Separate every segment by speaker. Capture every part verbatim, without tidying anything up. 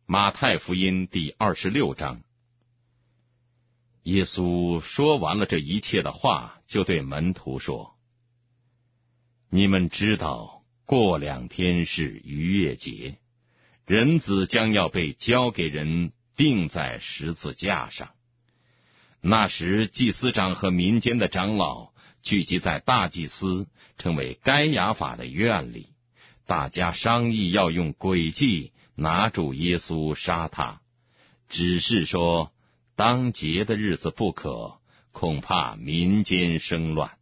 Speaker 1: 马太福音第二十六章。耶稣说完了这一切的话，就对门徒说：你们知道，过两天是逾越节，人子将要被交给人，钉在十字架上。那时，祭司长和民间的长老聚集在大祭司称为该亚法的院里，大家商议要用诡计拿住耶稣杀他，只是说当节的日子不可，恐怕民间生乱。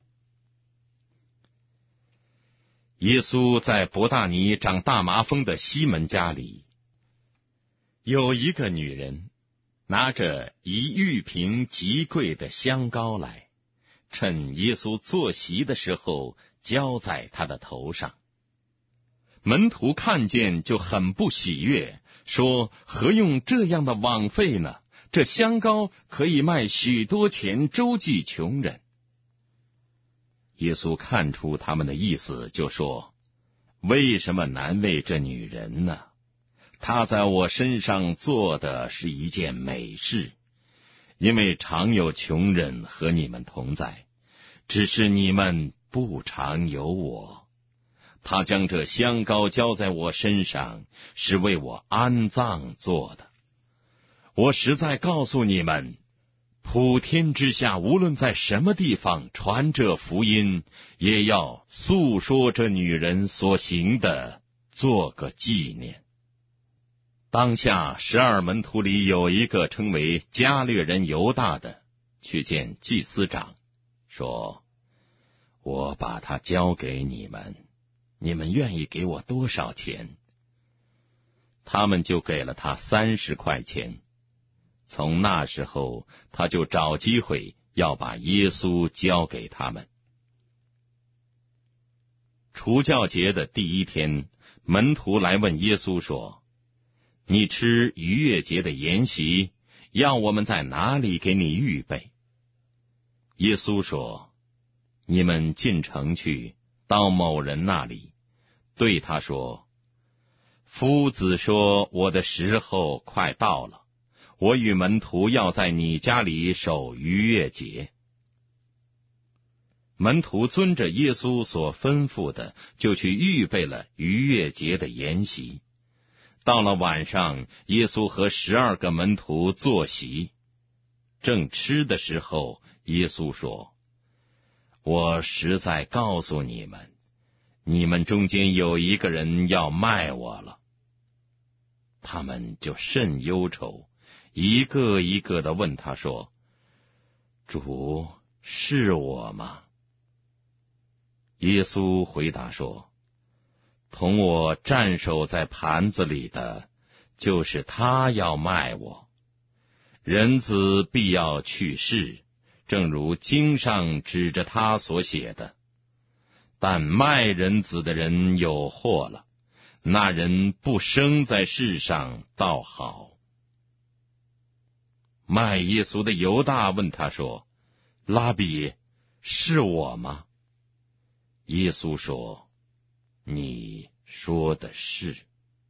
Speaker 1: 耶稣在伯大尼长大麻风的西门家里，有一个女人拿着一玉瓶极贵的香膏来，趁耶稣坐席的时候浇在他的头上。门徒看见就很不喜悦，说：何用这样的枉费呢？这香膏可以卖许多钱周济穷人。耶稣看出他们的意思，就说：为什么难为这女人呢？她在我身上做的是一件美事，因为常有穷人和你们同在，只是你们不常有我。他将这香膏浇在我身上，是为我安葬做的。我实在告诉你们，普天之下无论在什么地方传这福音，也要诉说这女人所行的，做个纪念。当下十二门徒里有一个称为加略人犹大的，去见祭司长，说：我把他交给你们，你们愿意给我多少钱？他们就给了他三十块钱。从那时候，他就找机会要把耶稣交给他们。除酵节的第一天，门徒来问耶稣说：你吃逾越节的筵席，要我们在哪里给你预备？耶稣说：你们进城去，到某人那里，对他说：夫子说，我的时候快到了，我与门徒要在你家里守逾越节。门徒遵着耶稣所吩咐的，就去预备了逾越节的筵席。到了晚上，耶稣和十二个门徒坐席，正吃的时候，耶稣说：我实在告诉你们，你们中间有一个人要卖我了。他们就甚忧愁，一个一个的问他说：主，是我吗？耶稣回答说：同我站守在盘子里的，就是他要卖我。人子必要去世，正如经上指着他所写的。但卖人子的人有祸了，那人不生在世上倒好。卖耶稣的犹大问他说：拉比，是我吗？耶稣说：你说的是。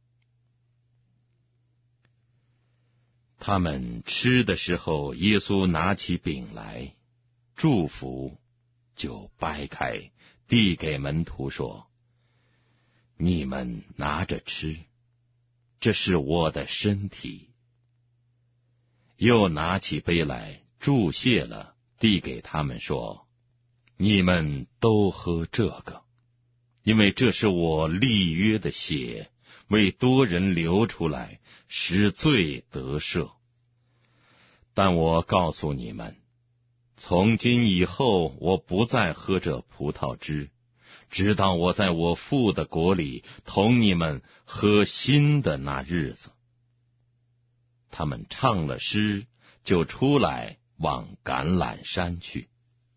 Speaker 1: 他们吃的时候，耶稣拿起饼来，祝福，就掰开，递给门徒说：你们拿着吃，这是我的身体。又拿起杯来，祝谢了，递给他们说：你们都喝这个，因为这是我立约的血，为多人流出来，使罪得赦。但我告诉你们，从今以后，我不再喝这葡萄汁，直到我在我父的国里同你们喝新的那日子。他们唱了诗，就出来往橄榄山去。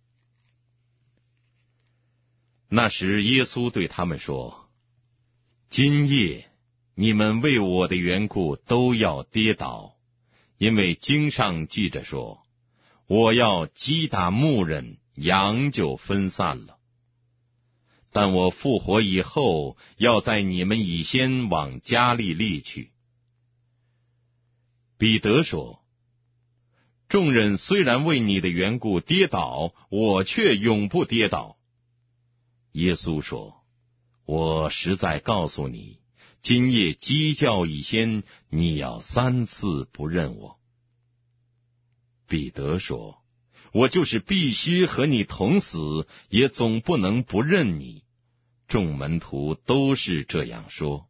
Speaker 1: 那时耶稣对他们说：今夜你们为我的缘故都要跌倒，因为经上记着说，我要击打牧人，羊就分散了。但我复活以后，要在你们以先往加利利去。 彼得说：众人虽然为你的缘故跌倒，我却永不跌倒。耶稣说：我实在告诉你，今夜鸡叫以先，你要三次不认我。彼得说：我就是必须和你同死，也总不能不认你。众门徒都是这样说。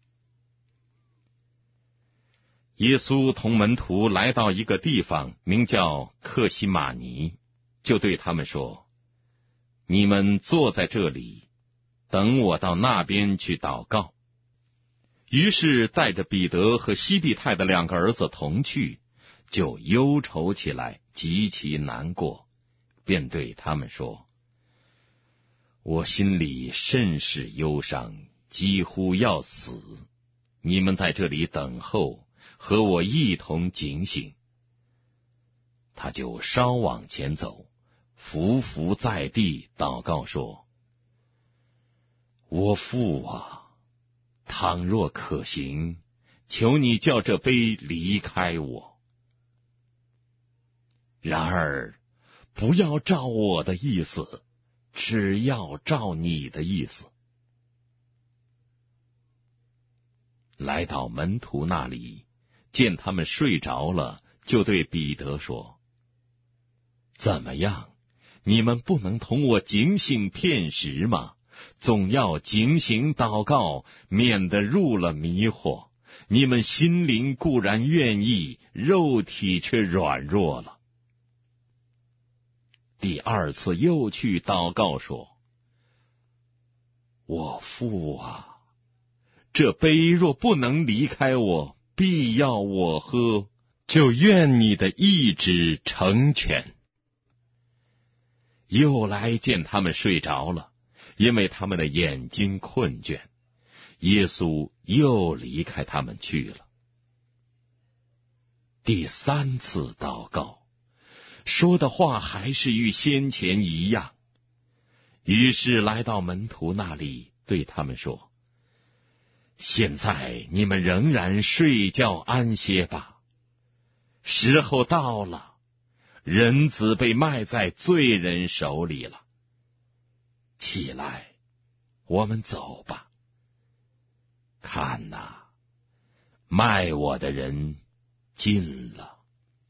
Speaker 1: 耶稣同门徒来到一个地方，名叫客西马尼，就对他们说：你们坐在这里，等我到那边去祷告。于是带着彼得和西庇太的两个儿子同去，就忧愁起来，极其难过，便对他们说：我心里甚是忧伤，几乎要死。你们在这里等候，和我一同警醒。他就稍往前走，伏伏在地，祷告说：我父啊，倘若可行，求你叫这杯离开我。然而，不要照我的意思，只要照你的意思。来到门徒那里，见他们睡着了，就对彼得说：怎么样，你们不能同我警醒片时吗？总要警醒祷告，免得入了迷惑。你们心灵固然愿意，肉体却软弱了。第二次又去祷告说：我父啊，这杯若不能离开我，必要我喝，就愿你的意志成全。又来见他们睡着了，因为他们的眼睛困倦。耶稣又离开他们去了。第三次祷告，说的话还是与先前一样。于是来到门徒那里，对他们说：现在你们仍然睡觉安歇吧，时候到了，人子被卖在罪人手里了。起来，我们走吧。看哪，卖我的人近了。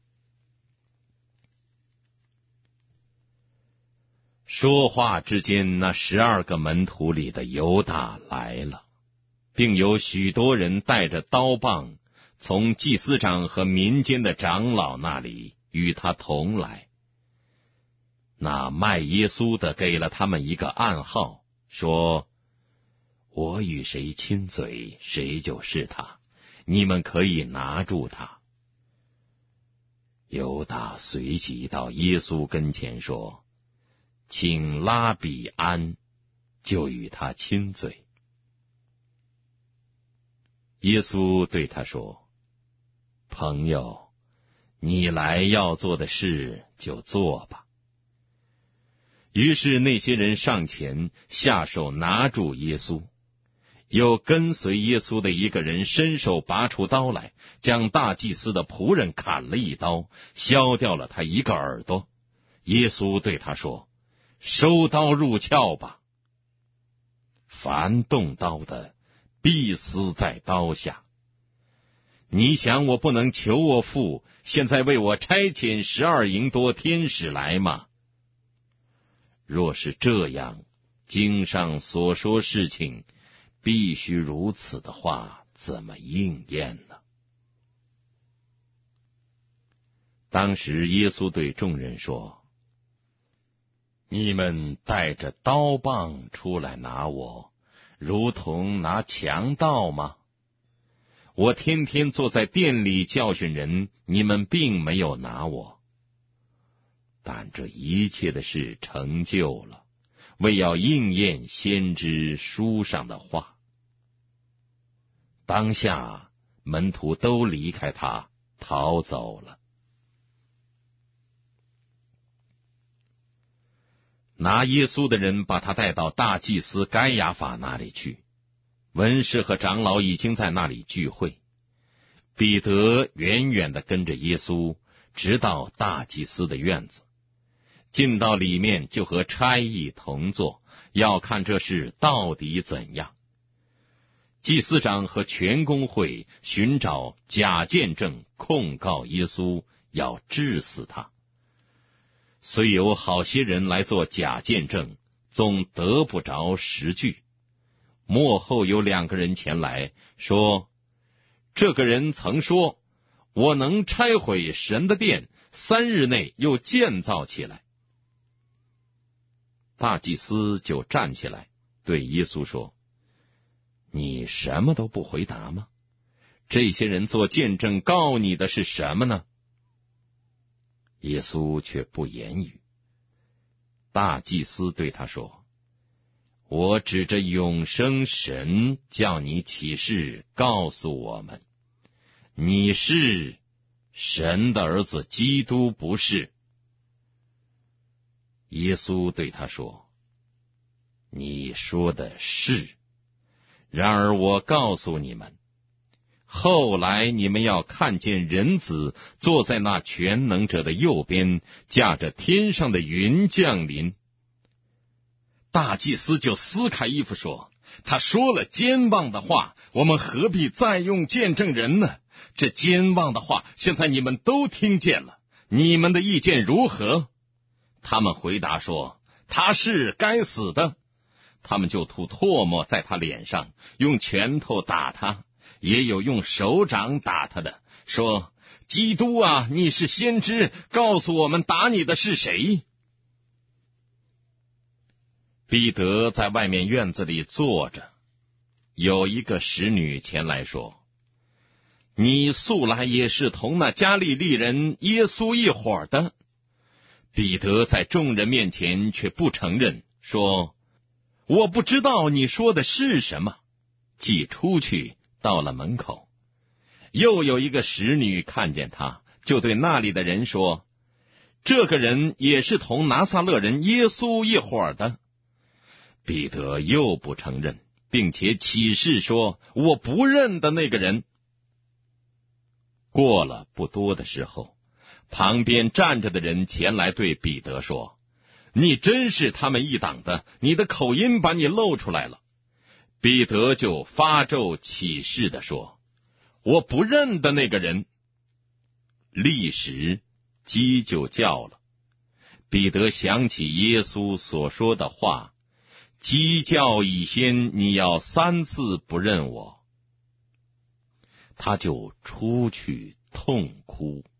Speaker 1: 说话之间，那十二个门徒里的犹大来了，并有许多人带着刀棒，从祭司长和民间的长老那里与他同来。那卖耶稣的给了他们一个暗号，说：我与谁亲嘴，谁就是他，你们可以拿住他。犹大随即到耶稣跟前说：请拉比安，就与他亲嘴。耶稣对他说：朋友，你来要做的事就做吧。于是那些人上前下手拿住耶稣，有跟随耶稣的一个人伸手拔出刀来，将大祭司的仆人砍了一刀，削掉了他一个耳朵。耶稣对他说：收刀入鞘吧。凡动刀的，必死在刀下。你想我不能求我父现在为我差遣十二营多天使来吗？若是这样，经上所说事情必须如此的话，怎么应验呢？当时耶稣对众人说：你们带着刀棒出来拿我，如同拿强盗吗？我天天坐在店里教训人，你们并没有拿我。但这一切的事成就了，为要应验先知书上的话。当下门徒都离开他，逃走了。拿耶稣的人把他带到大祭司该亚法那里去，文士和长老已经在那里聚会。 彼得远远地跟着耶稣，直到大祭司的院子。进到里面，就和差役同坐，要看这事到底怎样。祭司长和全公会寻找假见证控告耶稣，要治死他。虽有好些人来做假见证，总得不着实据。末后有两个人前来说，这个人曾说，我能拆毁神的殿，三日内又建造起来。大祭司就站起来对耶稣说，你什么都不回答吗？这些人做见证告你的是什么呢？耶稣却不言语。大祭司对他说，我指着永生神叫你起誓告诉我们，你是神的儿子，基督不是。耶稣对他说，你说的是，然而我告诉你们，后来你们要看见人子坐在那全能者的右边，驾着天上的云降临。大祭司就撕开衣服说，他说了奸妄的话，我们何必再用见证人呢？这奸妄的话现在你们都听见了，你们的意见如何？他们回答说，他是该死的。他们就吐唾沫在他脸上，用拳头打他，也有用手掌打他的，说，基督啊，你是先知，告诉我们打你的是谁？彼得在外面院子里坐着，有一个使女前来说，你素来也是同那加利利人耶稣一伙的。彼得在众人面前却不承认，说，我不知道你说的是什么。既出去到了门口，又有一个使女看见他，就对那里的人说，这个人也是同拿撒勒人耶稣一伙的。彼得又不承认，并且起誓说，我不认得那个人。过了不多的时候，旁边站着的人前来对彼得说，你真是他们一党的，你的口音把你露出来了。彼得就发咒起誓地说，我不认得那个人。立时鸡就叫了。彼得想起耶稣所说的话，鸡叫以先，你要三次不认我。他就出去痛哭。